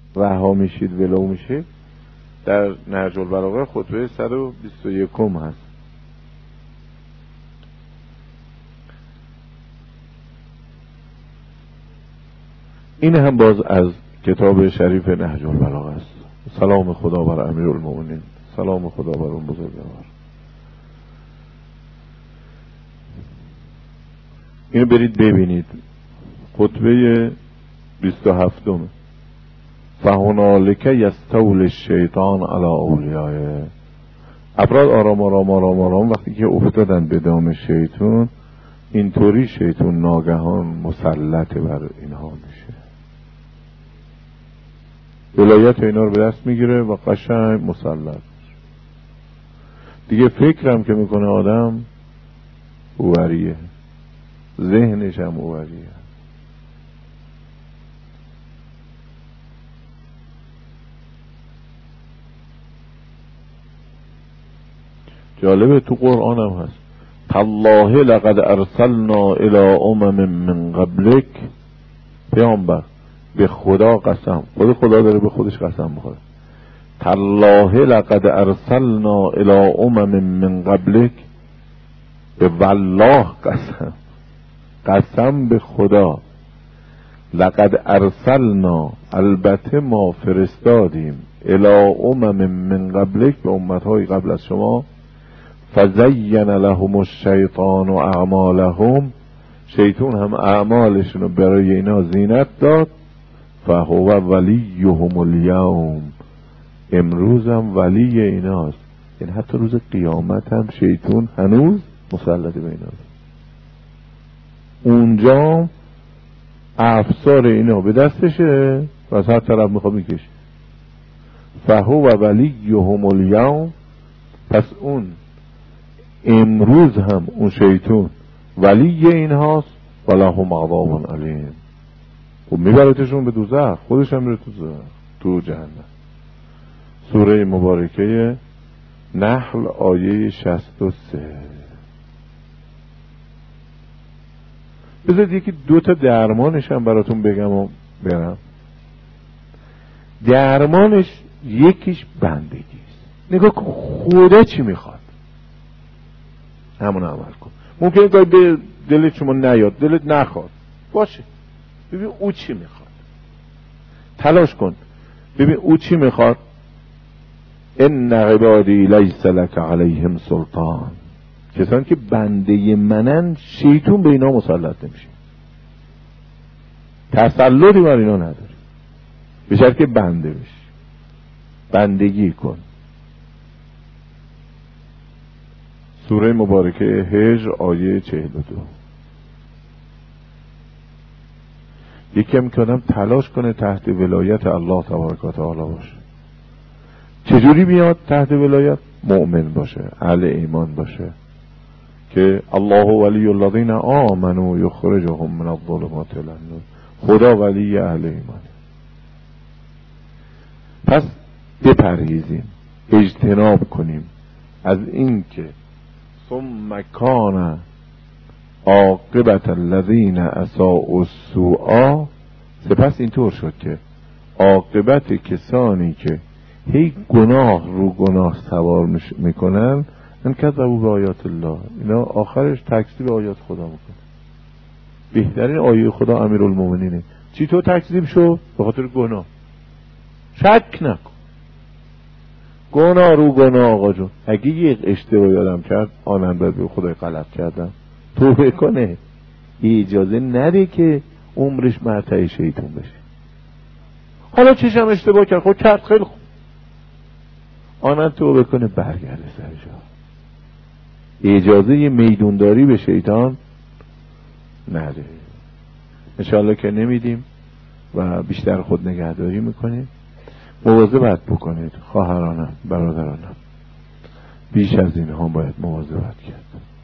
رها میشید ولو میشید در نهج البلاغه خطبه 121 هست. این هم باز از کتاب شریف نهج البلاغه است. سلام خدا بر امیرالمومنین، سلام خدا بر اون بزرگوار. اینو برید ببینید. خطبه 27 فهنالک یستول الشیطان علی اولیائه. افراد آرام آرام آرام آرام وقتی که افتادن به دام شیطان، اینطوری شیطان ناگهان مسلط بر اینها میشه، ولایت اینا رو به دست میگیره و قشنگ مسلط دیگه. فکرم که میکنه آدم اوریه، ذهنش هم اوریه. جالبه تو قرآن هم هست تالله لقد ارسلنا الى امم من قبلک. پیامبر به خدا قسم، خدا داره به خودش قسم بخوره. تالله لقد ارسلنا الى امم من قبلک، به والله قسم به خدا. لقد ارسلنا، البته ما فرستادیم، الى امم من قبلک، به امتهای قبل از شما. فزین لهم الشیطان و اعمالهم، شیطان هم اعمالشون رو برای اینا زینت داد. فهو ولیهم الیوم، امروز هم ولی ایناست. یعنی حتی روز قیامت هم شیطان هنوز مسلط به ایناست. اونجا افسار اینا به دستشه و از هر طرف میخواد میکشه. فهو ولیهم الیوم، پس اون امروز هم اون شیطان ولی اینهاست. ولهم عذاب علیم، خب میبرتشون به دوزخ، خودش هم میره تو جهنم. سوره مبارکه نحل آیه 63. بذارید یکی 2 تا درمانش هم براتون بگم و برم. درمانش یکیش بندگی است. نگاه کن خدا چی میخواد، همون عمل کن. ممکنه گاهی به دلت شما نیاد، دلت نخواد، باشه، ببین او چی میخواد، تلاش کن ببین او چی میخواد. ان عبادی لیس لک علیهم سلطان، کسانی که بنده منن شیطان به اینا مسلط نمیشه، تسلطی بر اینا نداری، به شرط که بنده بشی، بندگی کن. سوره مبارکه هجر آیه 42. یکی که آدم تلاش کنه تحت ولایت الله تبارک و تعالی باشه. چجوری بیاد تحت ولایت؟ مؤمن باشه، اهل ایمان باشه که الله ولی الذین آمنوا یخرجهم من الظلمات الی النور. خدا ولی اهل ایمان. پس بپرهیزیم، اجتناب کنیم از این که ثم کان عاقبت الذین اساءوا السوء، سپس اینطور شد که عاقبت کسانی که هی گناه رو گناه سوار میکنن، ان کذبوا بآیات الله، اینا آخرش تکذیب آیات خدا میکنن. بهترین آیه خدا امیرالمومنینه. چی تو تکذیب شو؟ به خاطر گناه. شک نکن، گناه رو گناه. آقا جون اگه یک اشتباه یادم کرد، آنم به خدای غلط کردم، توبه کنه، اجازه نده که عمرش مرتع شیطان بشه. حالا چشم اشتباه کرد، خود کرد، خیلی خوب، آنم توبه کنه، برگرده سر جا. اجازه میدونداری به شیطان نده. انشاءالله که نمیدیم و بیشتر خود نگهداری میکنیم. مواظبت بکنید خواهرانم، برادرانم، بیش از اینها باید مواظبت کرد.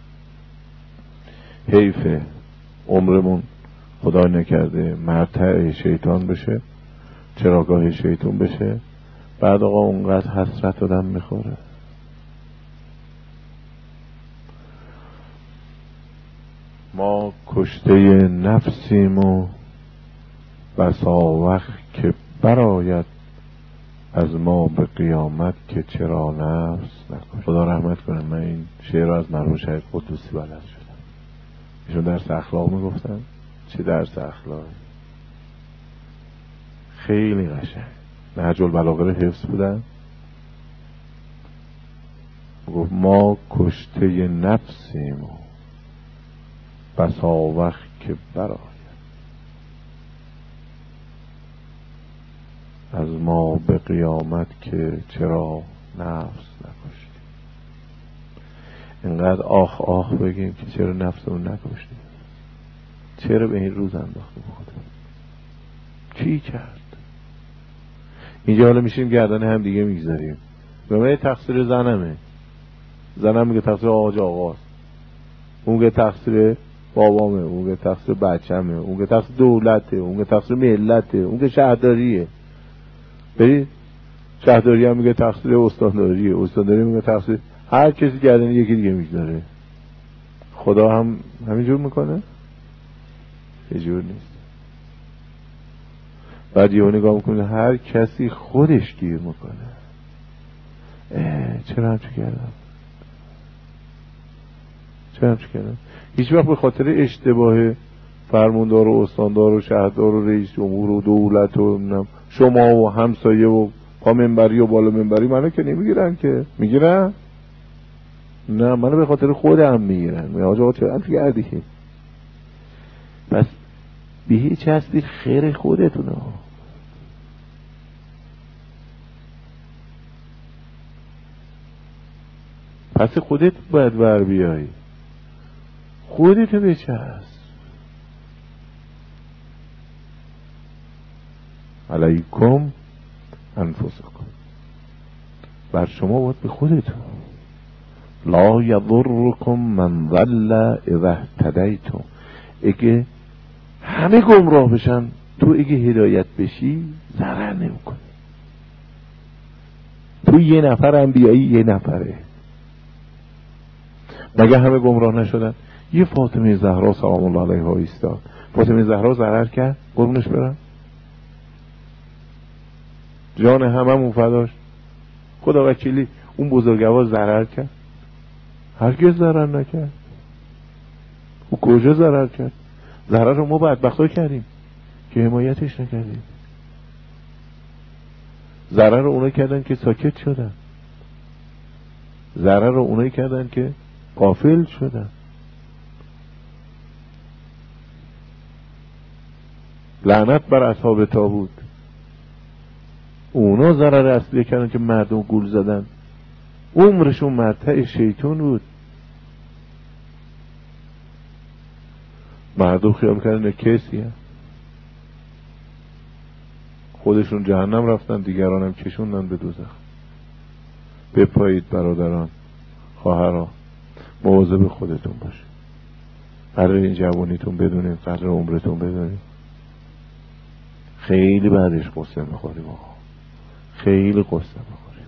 حیف عمرمون خدا نکرده مرتع شیطان بشه، چراگاه شیطان بشه، بعد آقا اونقدر حسرت آدم میخوره. ما کشته نفسیم و بسا وقت که برآید از ما به قیامت که چرا نفس نکشت. خدا رحمت کنه، من این شعر رو از مرحوم شهید قدوسی بلد شدم. ایشون درس اخلاق میگفتن. چه درس اخلاقی، خیلی قشنگ. نهج البلاغه رو حفظ بودن. گفت ما کشته نفسیم و بسا وقت که برآید از ما به قیامت که چرا نفس نکشتیم. اینقدر آخ آخ بگیم که چرا نفسمون نکشتیم، چرا به این روز انداختیم خودم، چی کرد. اینجا حالا میشیم گردن هم دیگه میگذاریم. به من تقصیر زنمه، زنم میگه تقصیر آقاست، اون میگه تقصیر بابامه، اون میگه تقصیر بچه‌مه، اون میگه تقصیر دولته، اون میگه تقصیر ملته، اون میگه شهرداریه. برید شهرداری هم میگه تقصیر استانداریه، استانداری میگه تقصیر، هر کسی گردن یکی دیگه میگذاره. خدا هم همینجور میکنه؟ یه جور نیست. بعد یهو نگاه میکنه هر کسی خودش گیر میکنه. چرا همچه کردم؟ هیچ وقت به خاطر اشتباه فرماندار و استاندار و شهردار و رئیس جمهور و دولت و شما و همسایه و پا منبری و بالا منبری منو که نمیگیرن. که میگیرن؟ نه، منو به خاطر خودم میگیرن. میگه آقا چرا همچه کردی؟ پس به هیچ هستی خیر خودتونه. پس خودت باید ور بیایی، خودت بچست. علیکم انفسکم، بر شما باید به خودتون. لا یضرکم من ضل اذا اهتدیتم. اگه همه گمراه بشن تو اگه هدایت بشی ضرر نمیکنی. تو یه نفر هم بیایی یه نفره. مگه همه گمراه نشدن؟ یه فاطمه زهرا سلام الله علیها ایستاد. فاطمه زهرا ضرر کرد؟ قربونش برم، جان هممون فداش. خدا وکیلی اون بزرگوار ضرر کرد؟ هرگز ضرر نکرد. او کجا ضرر کرد؟ ضرر رو ما بدبختا کردیم که حمایتش نکردیم. ضرر رو اونایی کردن که ساکت شدن، ضرر رو اونایی کردن که غافل شدن. لعنت بر اصحاب تابوت، اونا ضرر اصلی کردن که مردم گول زدن. عمرشون مرتع شیطان بود. مردم خیال کردن کسی هم. خودشون جهنم رفتن، دیگرانم کشوندن به دوزخ. بپایید برادران خواهران، مواظب خودتون باشید. قدر این جوانیتون بدونید، قدر عمرتون بدونید. خیلی بعدش قصه میخوریم آقا، خیلی قصه میخوریم.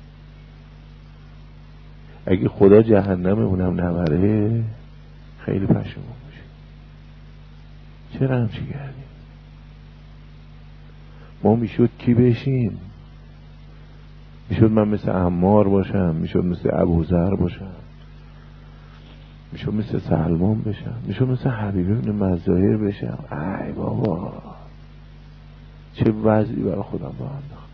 اگه خدا جهنم اونم نبره خیلی پشیمون میشیم. چرا همچی کردیم؟ ما میشد کی بشیم؟ میشد من مثل عمار باشم، میشد مثل ابوذر باشم، میشد مثل سلمان بشم، میشد مثل حبیب بن مظاهر بشم. ای بابا چه وضعی برای خودم با انداختم.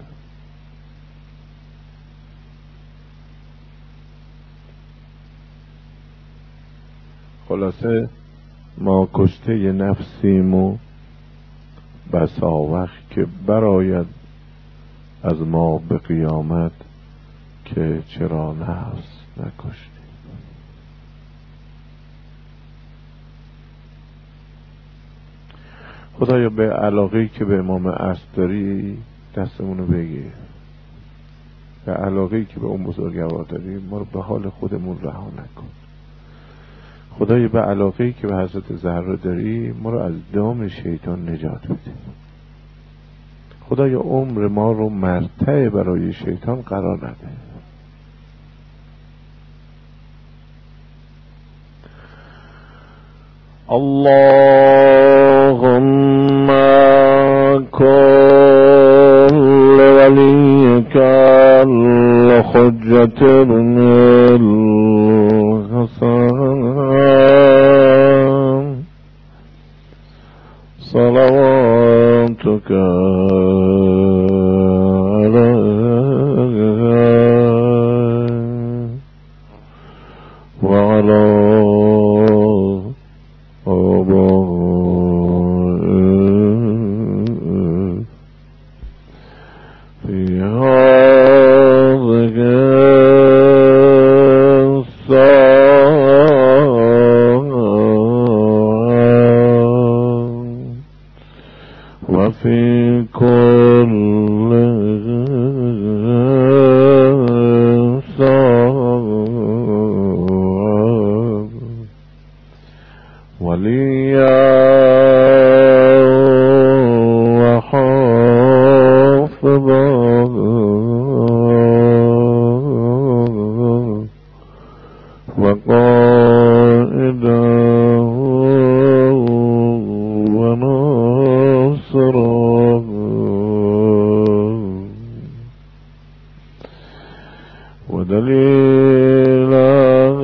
خلاصه ما کشته نفسیم و بسا وقت که برآید از ما به قیامت که چرا نفس نکشتیم. خدایا به علاقه‌ای که به امام عصر داری دستمونو بگیر، به علاقه‌ای که به اون بزرگوار داری ما رو به حال خودمون رها نکن. خدایا به علاقه‌ای که به حضرت زهرا داری ما رو از دام شیطان نجات بده. خدایا عمر ما رو مرتع برای شیطان قرار نده. اللهم كن لوليك ذكرنا الحسن صلواتك عليه وعلى آبائه في هذه الساعة وفي كل ساعة وليا وحافظا وقائدا وناصرا ودليلا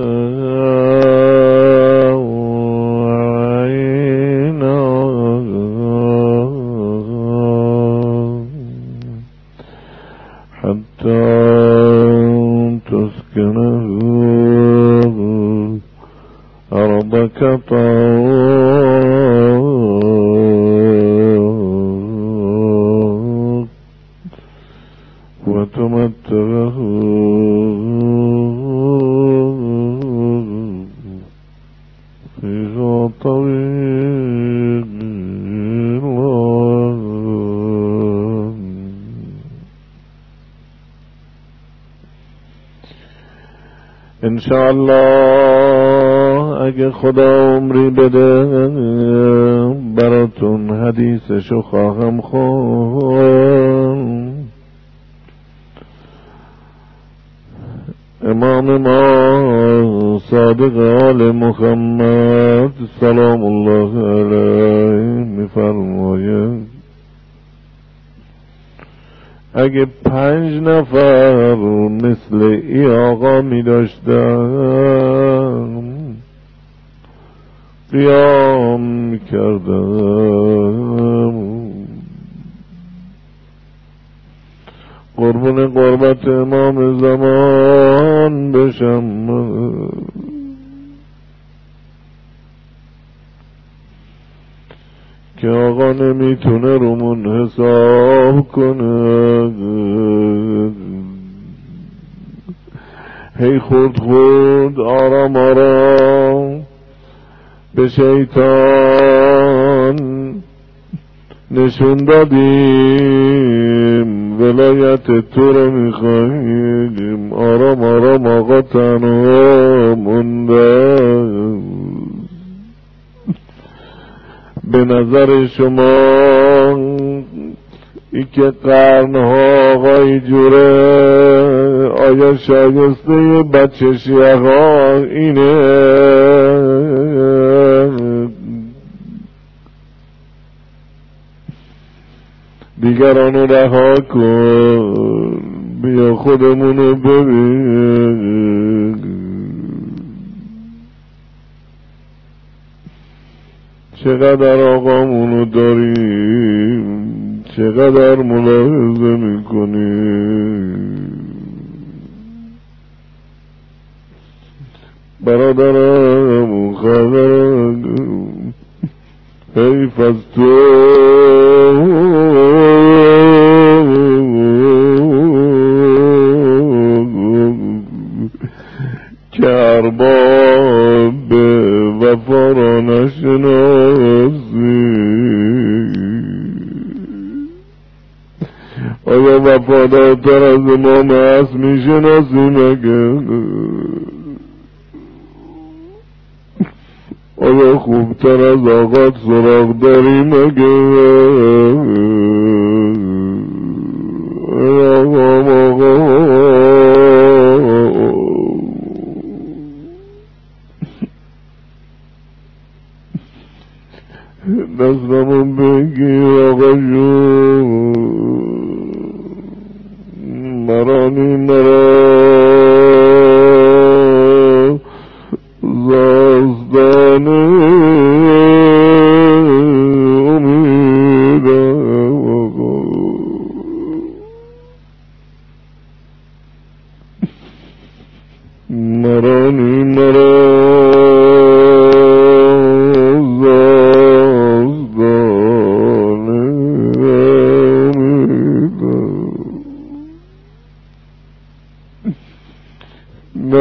وعينا حتى تسكنه أرضك طوعا وتمتعه في طويل انشاءالله اگه خدا عمری بده براتون حدیثشو خواهم خوند. امام ما صادق آل محمد سلام الله علیه میفرماید اگه 5 نفر مثل ای آقا می داشتم قیام می کردم قربون قربت امام زمان بشم که آقا نمیتونه رومون حساب کنه هی خورد آرام آرام به شیطان نشون دادیم ولایت تو رو میخواهیم آرام آرام آقا تنها مونده به نظر شما ای که قرنها آقای جوره آیا شایسته بچه شیعه اینه؟ دیگرانو رها کن بیا خودمونو ببین چقدر آقامونو داریم چقدر ملاحظه میکنیم برادرم خبرم حیف از تو که ارباب به وفا را نشناسی آیا وفادارتر از امام هست میشناسی مگه؟ آیا خوبتر از آقات سراغ داری مگه؟ آقا دستمون بگی آقا جون مرانی مرا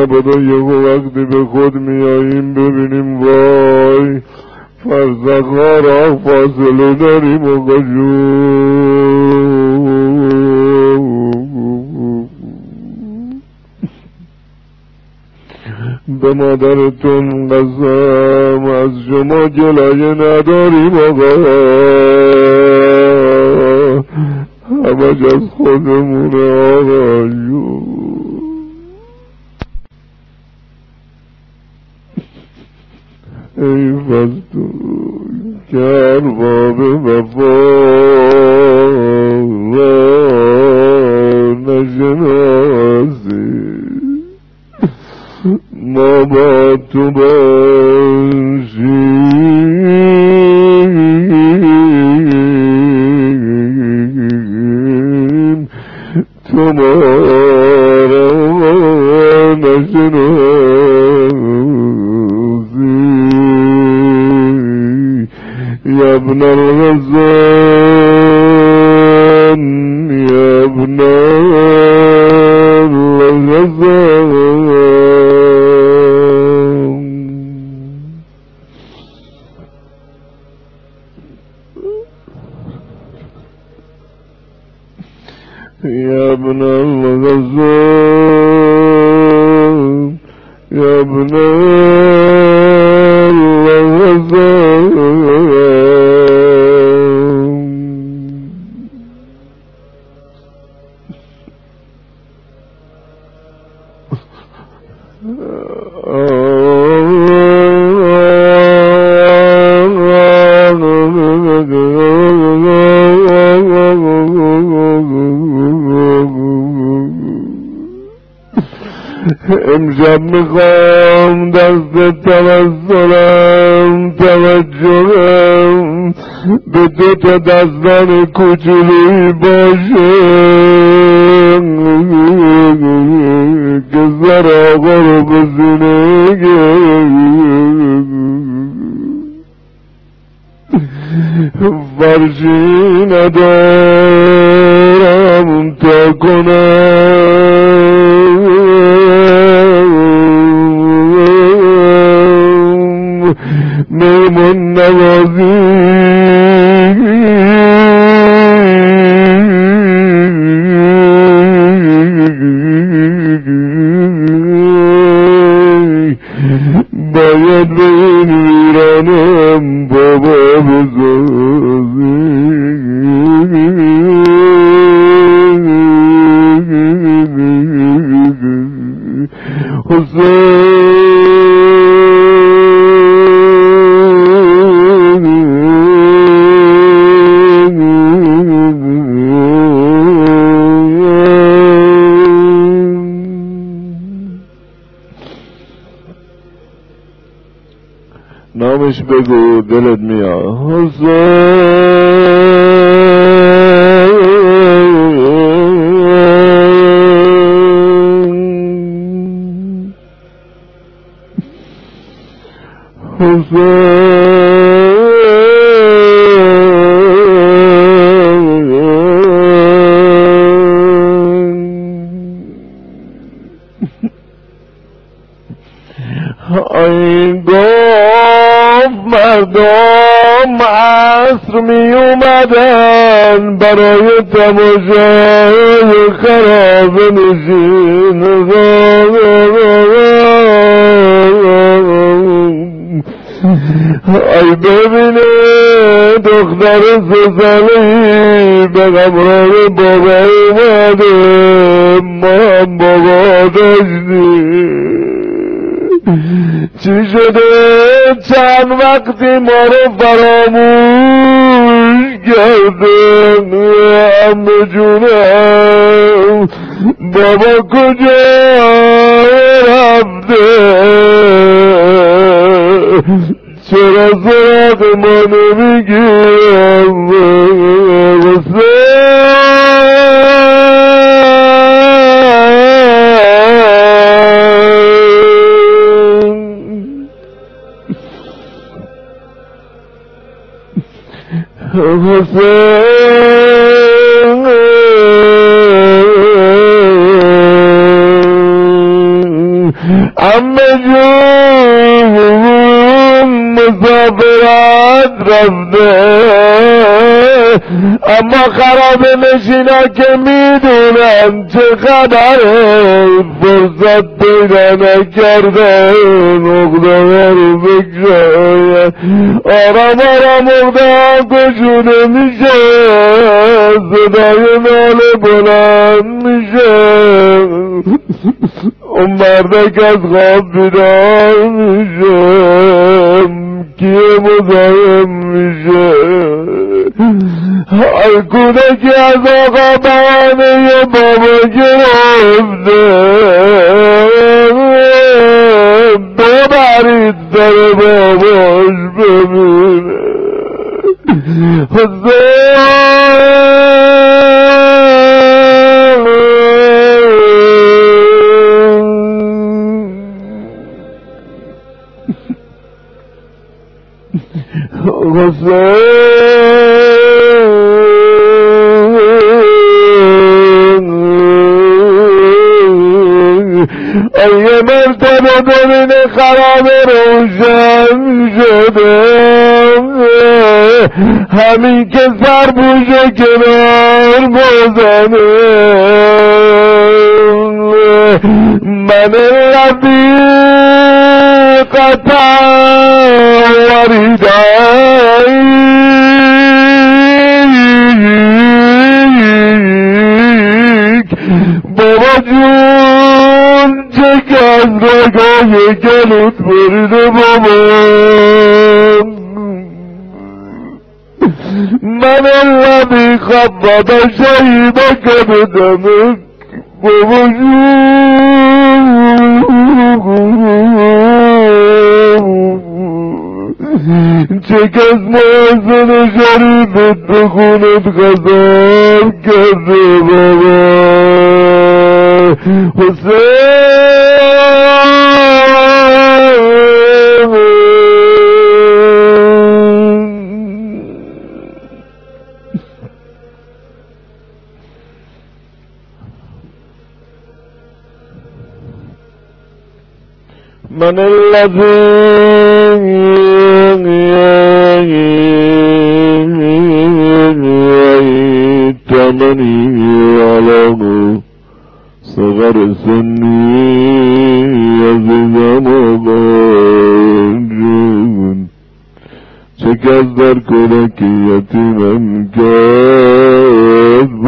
مبادا یه وقتی به خود میاییم ببینیم وای فرزخ‌ها را فاصله داریم آقا جون. به مادرتون قسم از شما جلایه نداریم آقا، همش از خودمونه آقا جون. ای فستون که ارباب وفا نشناسی، ما با تو باشیم تو ما را نشناسی. یا ابن الغزال یا ابن الغزال يا ابن الغزال يا ابن امشب میخوام دست توسلم توجهم به دو تا دستان کوچولی باشه که سر آقا رو به سینه فرشی ندارم تا کنم میمون نوازی باید به این ویرانم بابا بسازی. نامش بگو دلت میاد. این گفت مردم عصر می اومدن برای تماشای خراب نشین ای ببینه دختر سسالی به قبران بابا اومده، ما هم بابا داشتیم. چی شده چند وقتی ما رو فراموش کردن عمه جونم، بابا کجا رفته، چرا سراغ ما نمیگیم عمه جون مسافرت رفته، اما خراب نشینا که میدونن چه خبره فرصت پیدا نکرده نقطه رو بکشاید. آرام آرام نقطه کشوده میشه، صدای ناله بلند میشه، اون مردک از خواب بیدار میشه، کیه مزاحم میشه؟ هر کودکی از آقا بهانه بابا گرفته، ببرید در باباش ببینه. یه مرتبه ببین خراب روشن شده، همین که سر بوشه کنار بزنه، من لبی قطع وریدایی بابا جون چه که از رگای گلوت بریده بابا، من لبی خبت شهیده که بدمک بابا جون چه کس محسن شریفت بخونت غذاب کرده بابا من الذي تمني على صغر سني عزیزم آقاجون، چه کس در کودکی یتیمم کرد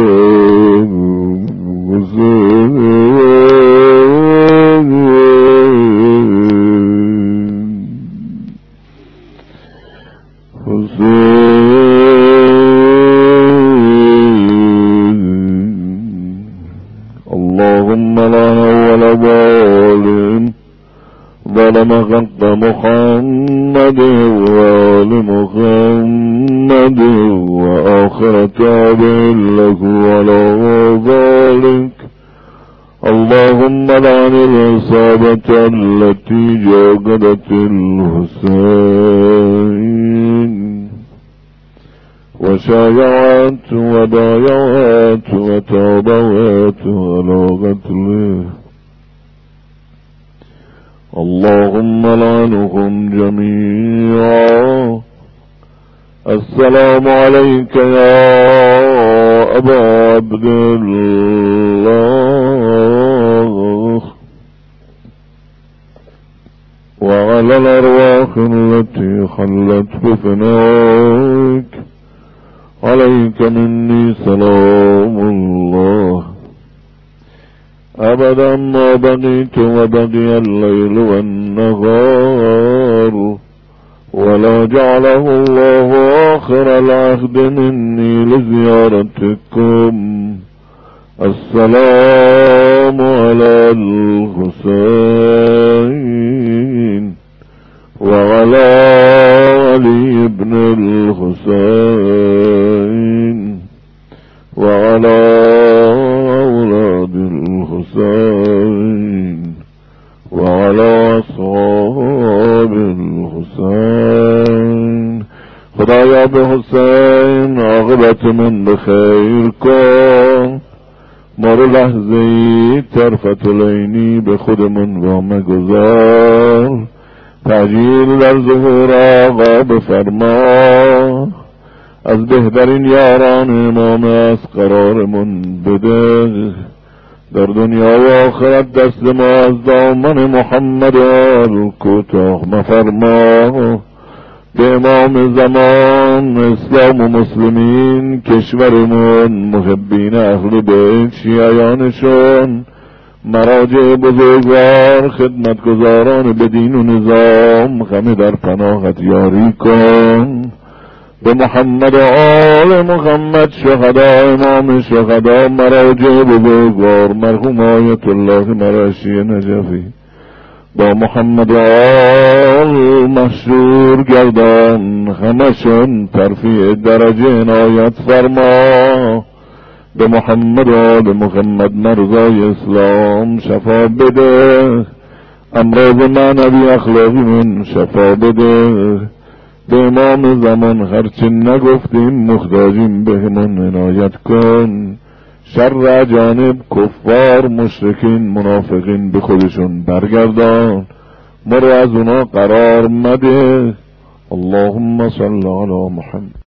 اللهم لا أول ظالم ظلم خلق محمد وآل محمد وآخر تابع له على ذلك. اللهم لعن العصابة التي جاهدت الحسين وشايعت وبايعت وتابعت على قتله. اللهم لعنهم جميعا. السلام عليك يا أبا عبد الله وعلى الأرواح التي حلت بفنائك، عليك مني سلام الله أبدا ما بقيت وبقي الليل والنهار، ولا جعله الله آخر العهد مني لزيارتكم. السلام على الحسين وعلى علي بن الحسين وعلى أولاد الحسين وعلى أصحاب الحسين. خدایا به حسین عاقبت من بخیر کن، ما رو لحظه ای طرفت العینی به خودمون وامه گذار، تأجیل در ظهور آقا بفرما، از بهترین یاران امام از قرارمون بده، در دنیا و آخرت دست ما از دامن محمد کوتاه مفرما، به امام زمان اسلام و مسلمین کشورمون، محبین اهل بیت شیعیانشون، مراجع بزرگوار خدمتگزاران به دین و نظام، همه در پناهت یاری کن، به محمد و آل محمد شهدا، امام شهدا، مراجع بزرگوار مرحوم آیت الله مرشی نجفی، با محمد و آل مشهور گردان، همشون ترفیع درجه عنایت فرما، به محمد و آل محمد مرضای اسلام شفا بده، امراض معنوی اخلاقی من شفا بده، به امام زمان هرچی نگفتیم محتاجیم بهمون عنایت کن، شر اجانب کفار مشرکین منافقین به خودشون برگردان، ما رو از اونا قرار مده. اللهم صل علی محمد.